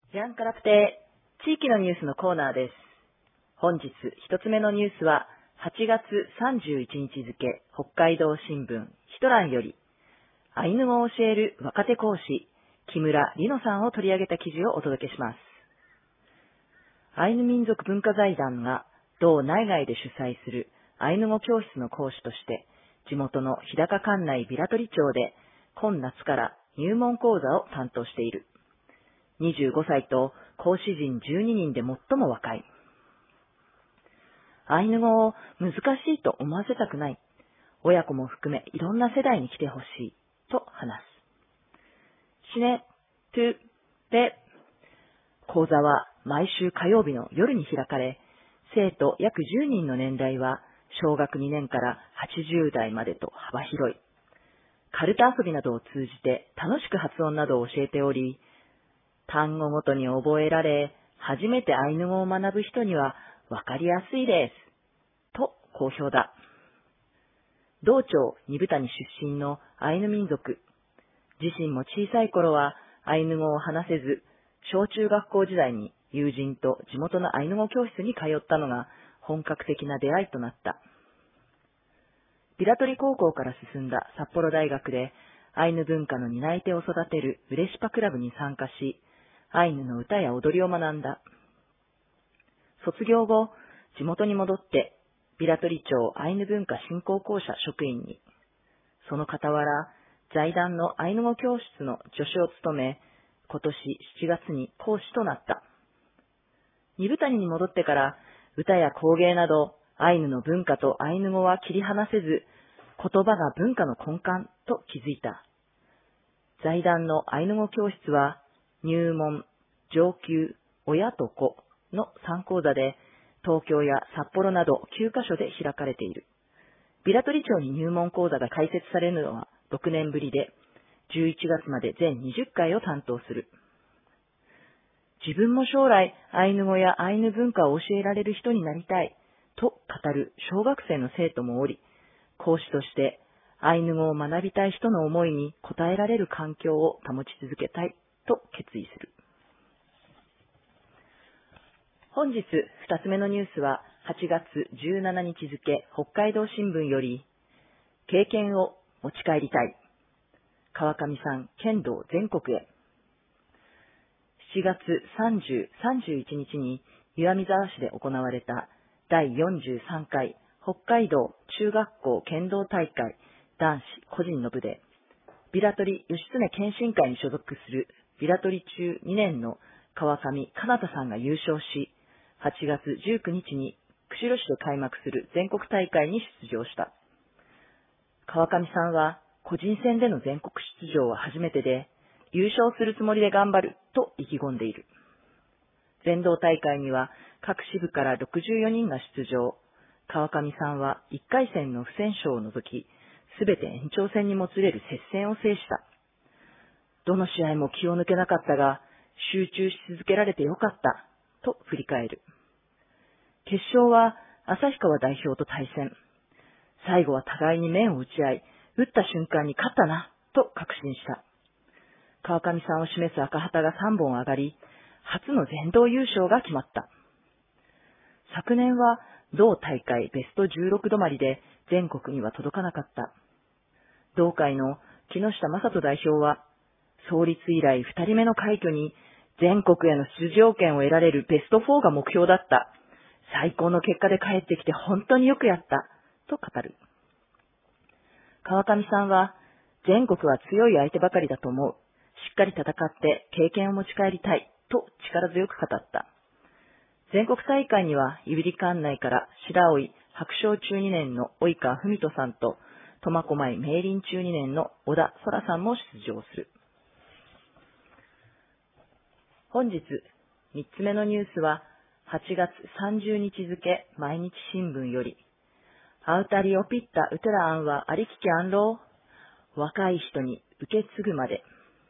ジャンカラプテ地域のニュースのコーナーです。本日一つ目のニュースは8月31日付北海道新聞ヒトランよりアイヌ語を教える若手講師木村里乃さんを取り上げた記事をお届けします。アイヌ民族文化財団が道内外で主催するアイヌ語教室の講師として地元の日高管内平取町で今夏から入門講座を担当している。25歳と講師陣12人で最も若い。アイヌ語を難しいと思わせたくない。親子も含めいろんな世代に来てほしいと話す。シネ、トゥ、ペ。講座は毎週火曜日の夜に開かれ、生徒約10人の年代は小学2年から80代までと幅広い。カルタ遊びなどを通じて楽しく発音などを教えており、単語ごとに覚えられ、初めてアイヌ語を学ぶ人にはわかりやすいです。と好評だ。道町二部谷出身のアイヌ民族。自身も小さい頃はアイヌ語を話せず、小中学校時代に友人と地元のアイヌ語教室に通ったのが本格的な出会いとなった。平取高校から進んだ札幌大学でアイヌ文化の担い手を育てるウレシパクラブに参加し、アイヌの歌や踊りを学んだ。卒業後、地元に戻って平取町アイヌ文化振興公社職員に、その傍ら財団のアイヌ語教室の助手を務め、今年7月に講師となった。二部谷に戻ってから歌や工芸などアイヌの文化とアイヌ語は切り離せず、言葉が文化の根幹と気づいた。財団のアイヌ語教室は入門、上級、親と子の3講座で東京や札幌など9カ所で開かれている。平取町に入門講座が開設されるのは6年ぶりで、11月まで全20回を担当する。自分も将来アイヌ語やアイヌ文化を教えられる人になりたいと語る小学生の生徒もおり、講師としてアイヌ語を学びたい人の思いに応えられる環境を保ち続けたいと決意する。本日2つ目のニュースは8月17日付北海道新聞より経験を持ち帰りたい。川上さん剣道全国へ。7月30、31日に岩見沢市で行われた第43回北海道中学校剣道大会男子個人の部で、平取義経謙信会に所属する平取中2年の川上かなたさんが優勝し、8月19日に釧路市で開幕する全国大会に出場した。川上さんは個人戦での全国出場は初めてで、優勝するつもりで頑張ると意気込んでいる。全道大会には各支部から64人が出場。川上さんは1回戦の不戦勝を除き、すべて延長戦にもつれる接戦を制した。どの試合も気を抜けなかったが、集中し続けられてよかった、と振り返る。決勝は旭川代表と対戦。最後は互いに面を打ち合い、打った瞬間に勝ったな、と確信した。川上さんを示す赤旗が3本上がり、初の全道優勝が決まった。昨年は同大会ベスト16止まりで全国には届かなかった。同会の木下正人代表は、創立以来2人目の快挙に全国への出場権を得られるベスト4が目標だった。最高の結果で帰ってきて本当によくやった、と語る。川上さんは、全国は強い相手ばかりだと思う。しっかり戦って経験を持ち帰りたい、と力強く語った。全国大会には、胆振管内から白老白鳥中2年の及川文人さんと、苫小牧明林中2年の小田空さんも出場する。本日、3つ目のニュースは、8月30日付毎日新聞より、アウタリオピッタウテラアンはありききあんろう、若い人に受け継ぐまで。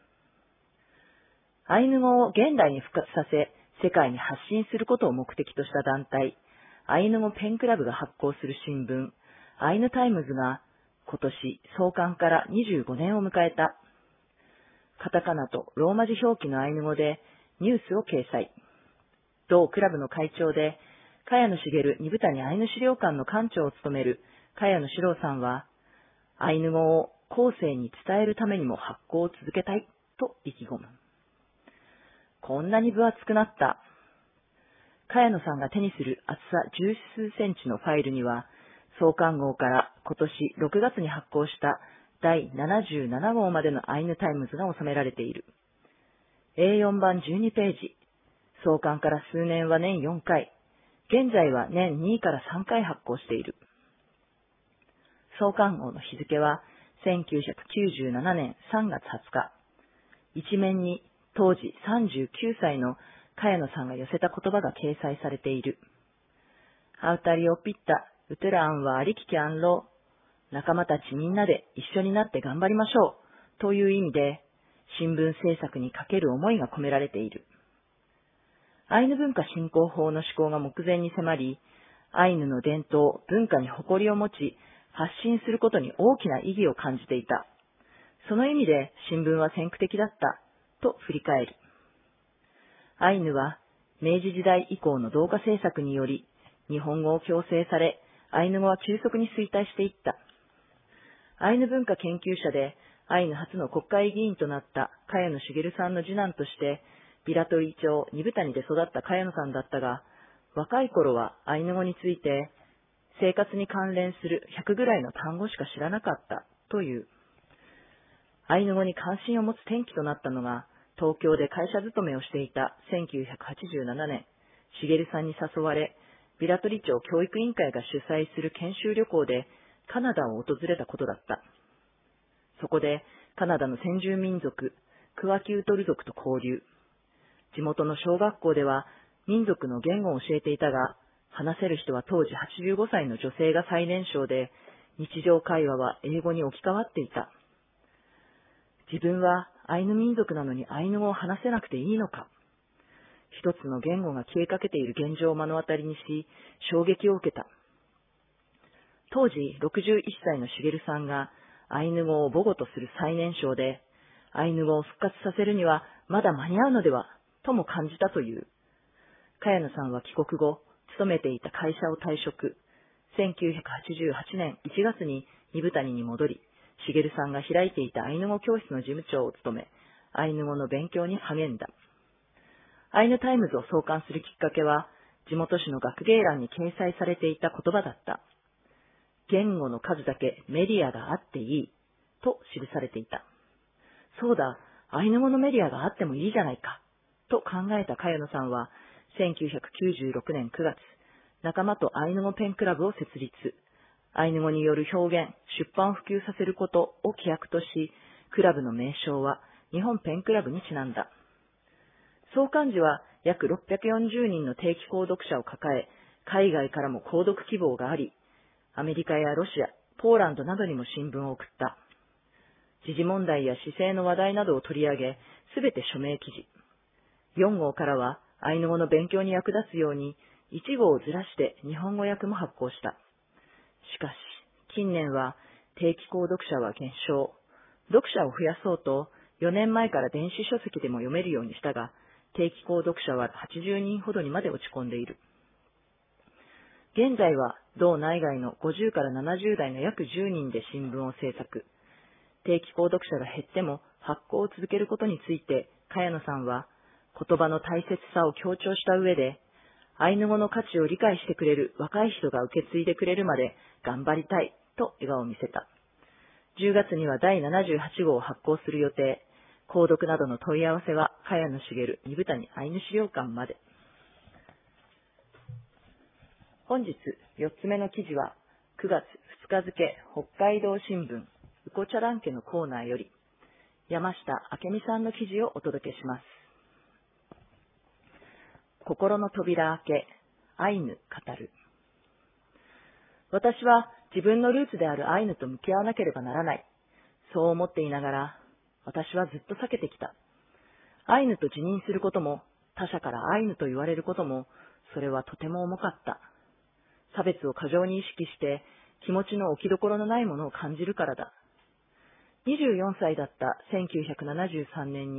アイヌ語を現代に復活させ、世界に発信することを目的とした団体、アイヌ語ペンクラブが発行する新聞、アイヌタイムズが今年創刊から25年を迎えた。カタカナとローマ字表記のアイヌ語でニュースを掲載。同クラブの会長で、茅野茂二部谷アイヌ資料館の館長を務める茅野史郎さんは、アイヌ語を後世に伝えるためにも発行を続けたいと意気込む。こんなに分厚くなった。茅野さんが手にする厚さ十数センチのファイルには、創刊号から今年6月に発行した第77号までのアイヌタイムズが収められている。A4 版12ページ。創刊から数年は年4回。現在は年2から3回発行している。創刊号の日付は1997年3月20日。一面に当時39歳の茅野さんが寄せた言葉が掲載されている。アウタリオピッタ、ウトゥラアンはありききあんろう。仲間たちみんなで一緒になって頑張りましょう。という意味で、新聞制作にかける思いが込められている。アイヌ文化振興法の施行が目前に迫り、アイヌの伝統、文化に誇りを持ち、発信することに大きな意義を感じていた。その意味で新聞は先駆的だった、と振り返る。アイヌは明治時代以降の同化政策により、日本語を強制され、アイヌ語は急速に衰退していった。アイヌ文化研究者で、アイヌ初の国会議員となった茅野茂さんの次男として、ビラトリ町二部谷で育った茅野さんだったが、若い頃はアイヌ語について、生活に関連する100ぐらいの単語しか知らなかったという。アイヌ語に関心を持つ転機となったのが、東京で会社勤めをしていた1987年、茂さんに誘われ、ビラトリ町教育委員会が主催する研修旅行でカナダを訪れたことだった。そこでカナダの先住民族、クワキウトル族と交流。地元の小学校では民族の言語を教えていたが、話せる人は当時85歳の女性が最年少で、日常会話は英語に置き換わっていた。自分はアイヌ民族なのにアイヌ語を話せなくていいのか。一つの言語が消えかけている現状を目の当たりにし、衝撃を受けた。当時61歳の茂さんがアイヌ語を母語とする最年少で、アイヌ語を復活させるにはまだ間に合うのでは、とも感じたという。茅野さんは帰国後、勤めていた会社を退職。1988年1月に二部谷に戻り、茂さんが開いていたアイヌ語教室の事務長を務め、アイヌ語の勉強に励んだ。アイヌタイムズを創刊するきっかけは、地元紙の学芸欄に掲載されていた言葉だった。言語の数だけメディアがあっていい、と記されていた。そうだ、アイヌ語のメディアがあってもいいじゃないか、と考えた茅野さんは、1996年9月、仲間とアイヌ語ペンクラブを設立。アイヌ語による表現、出版を普及させることを規約とし、クラブの名称は日本ペンクラブにちなんだ。創刊時は約640人の定期購読者を抱え、海外からも購読希望があり、アメリカやロシア、ポーランドなどにも新聞を送った。時事問題や市政の話題などを取り上げ、すべて署名記事。4号からはアイヌ語の勉強に役立つように、1号をずらして日本語訳も発行した。しかし、近年は定期購読者は減少。読者を増やそうと、4年前から電子書籍でも読めるようにしたが、定期購読者は80人ほどにまで落ち込んでいる。現在は、同内外の50から70代の約10人で新聞を制作。定期購読者が減っても発行を続けることについて、茅野さんは、言葉の大切さを強調した上で、アイヌ語の価値を理解してくれる若い人が受け継いでくれるまで頑張りたいと笑顔を見せた。10月には第78号を発行する予定。購読などの問い合わせは茅野茂二部谷アイヌ資料館まで。本日4つ目の記事は9月2日付北海道新聞ウコチャラン家のコーナーより山下明美さんの記事をお届けします。心の扉開け、アイヌ語る。私は自分のルーツであるアイヌと向き合わなければならない。そう思っていながら、私はずっと避けてきた。アイヌと自認することも、他者からアイヌと言われることも、それはとても重かった。差別を過剰に意識して、気持ちの置きどころのないものを感じるからだ。24歳だった1973年に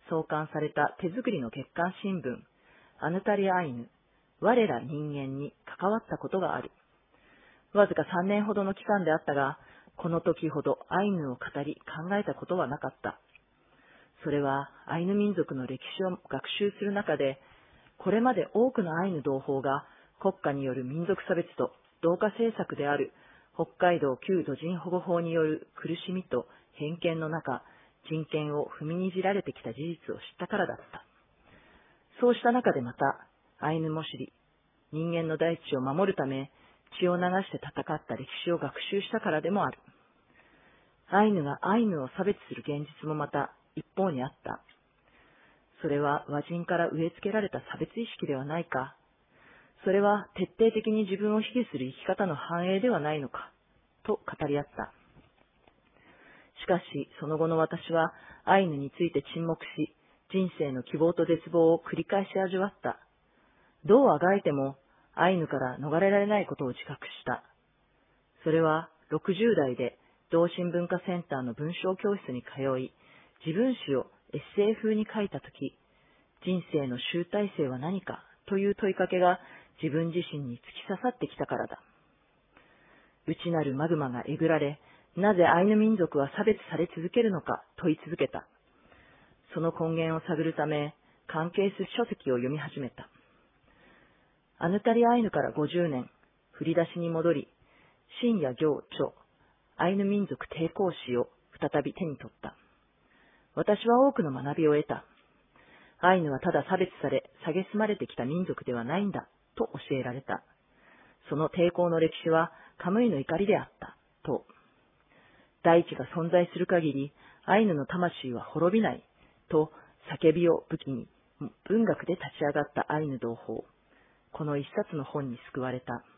創刊された手作りの月刊新聞、アヌタリアイヌ、我ら人間に関わったことがある。わずか3年ほどの期間であったが、この時ほどアイヌを語り考えたことはなかった。それはアイヌ民族の歴史を学習する中で、これまで多くのアイヌ同胞が国家による民族差別と同化政策である北海道旧土人保護法による苦しみと偏見の中、人権を踏みにじられてきた事実を知ったからだった。そうした中でまた、アイヌも知り、人間の大地を守るため、血を流して戦った歴史を学習したからでもある。アイヌがアイヌを差別する現実もまた一方にあった。それは和人から植え付けられた差別意識ではないか。それは徹底的に自分を卑下する生き方の反映ではないのか、と語り合った。しかし、その後の私はアイヌについて沈黙し、人生の希望と絶望を繰り返し味わった。どうあがいてもアイヌから逃れられないことを自覚した。それは60代で同心文化センターの文章教室に通い、自分史をエッセイ風に書いたとき、人生の集大成は何かという問いかけが自分自身に突き刺さってきたからだ。内なるマグマがえぐられ、なぜアイヌ民族は差別され続けるのか問い続けた。その根源を探るため、関係する書籍を読み始めた。アヌタリアイヌから50年、振り出しに戻り、深夜行著、アイヌ民族抵抗史を再び手に取った。私は多くの学びを得た。アイヌはただ差別され、蔑まれてきた民族ではないんだ、と教えられた。その抵抗の歴史はカムイの怒りであった、と。大地が存在する限り、アイヌの魂は滅びない、と叫びを武器に、文学で立ち上がったアイヌ同胞。この一冊の本に救われた。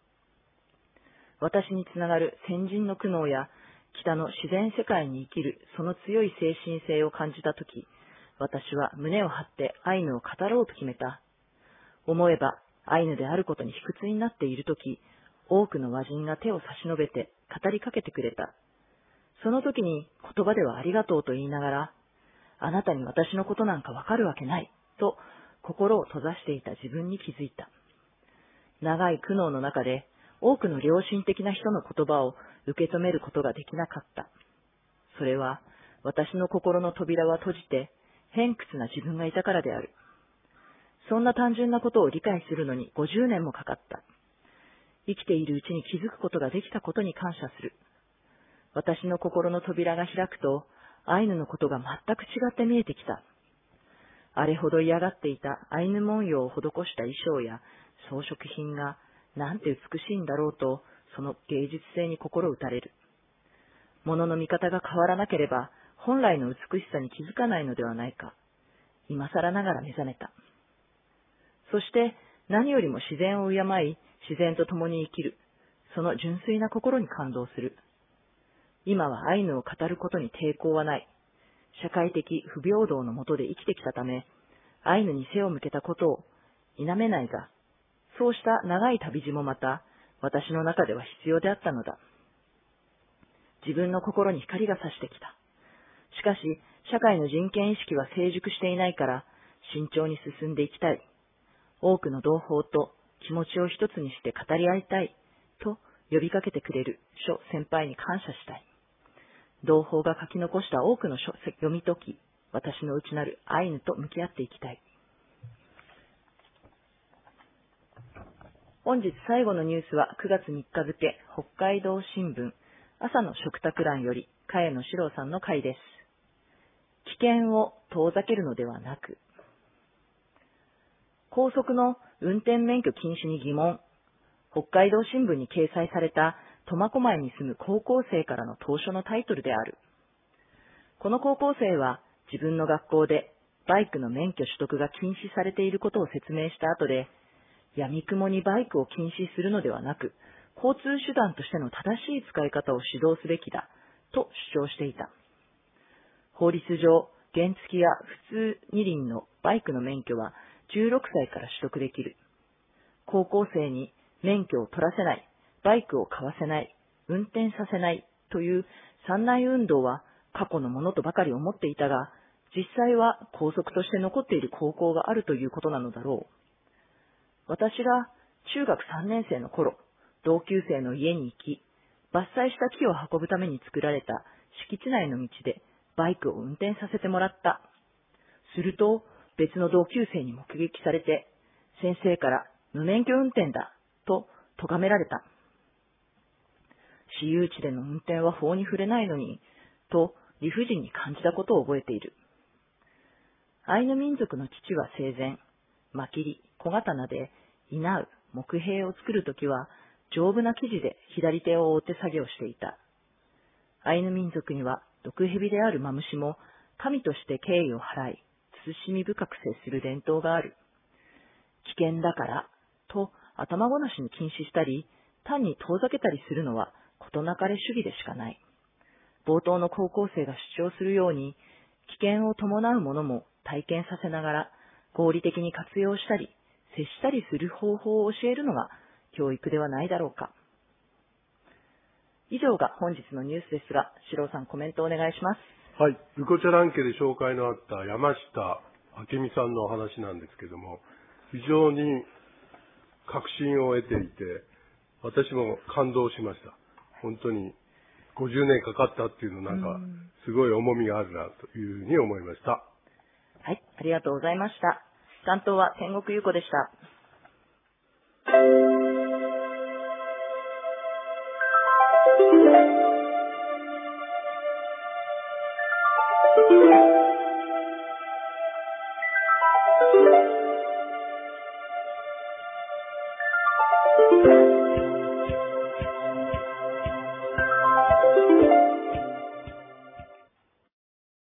私につながる先人の苦悩や北の自然世界に生きるその強い精神性を感じたとき、私は胸を張ってアイヌを語ろうと決めた。思えばアイヌであることに卑屈になっているとき、多くの和人が手を差し伸べて語りかけてくれた。その時に言葉ではありがとうと言いながら、あなたに私のことなんかわかるわけない、と心を閉ざしていた自分に気づいた。長い苦悩の中で多くの良心的な人の言葉を受け止めることができなかった。それは私の心の扉は閉じて偏屈な自分がいたからである。そんな単純なことを理解するのに50年もかかった。生きているうちに気づくことができたことに感謝する。私の心の扉が開くと、アイヌのことが全く違って見えてきた。あれほど嫌がっていたアイヌ文様を施した衣装や装飾品がなんて美しいんだろうと、その芸術性に心打たれる。物の見方が変わらなければ、本来の美しさに気づかないのではないか。今更ながら目覚めた。そして何よりも自然を敬い、自然と共に生きる。その純粋な心に感動する。今はアイヌを語ることに抵抗はない。社会的不平等の下で生きてきたため、アイヌに背を向けたことを否めないが、そうした長い旅路もまた、私の中では必要であったのだ。自分の心に光が差してきた。しかし、社会の人権意識は成熟していないから、慎重に進んでいきたい。多くの同胞と気持ちを一つにして語り合いたい、と呼びかけてくれる諸先輩に感謝したい。同胞が書き残した多くの書読み解き、私の内なるアイヌと向き合っていきたい。本日最後のニュースは9月3日付、北海道新聞、朝の食卓欄より、茅野史郎さんの回です。危険を遠ざけるのではなく、高速の運転免許禁止に疑問。北海道新聞に掲載された苫小牧に住む高校生からの投書のタイトルである。この高校生は自分の学校でバイクの免許取得が禁止されていることを説明した後で、闇雲にバイクを禁止するのではなく、交通手段としての正しい使い方を指導すべきだと主張していた。法律上、原付や普通二輪のバイクの免許は16歳から取得できる。高校生に免許を取らせない、バイクを買わせない、運転させないという三内運動は過去のものとばかり思っていたが、 実際は校則として残っている高校があるということなのだろう。私が中学3年生の頃、同級生の家に行き、伐採した木を運ぶために作られた敷地内の道でバイクを運転させてもらった。すると別の同級生に目撃されて、先生から無免許運転だと咎められた。私有地での運転は法に触れないのに、と理不尽に感じたことを覚えている。アイヌ民族の父は生前、マキリ、小刀で稲う、木塀を作るときは、丈夫な生地で左手を覆って作業していた。アイヌ民族には毒蛇であるマムシも神として敬意を払い、慎み深く接する伝統がある。危険だからと頭ごなしに禁止したり、単に遠ざけたりするのは事なかれ主義でしかない。冒頭の高校生が主張するように、危険を伴うものも体験させながら、合理的に活用したり、接したりする方法を教えるのが教育ではないだろうか。以上が本日のニュースですが、四郎さんコメントお願いします。 はい。ルコチャラン家で紹介のあった山下明美さんのお話なんですけども、非常に確信を得ていて、私も感動しました。本当に50年かかったっていうのなんか、すごい重みがあるなというふうに思いました。 はい、ありがとうございました。担当は天国優子でした。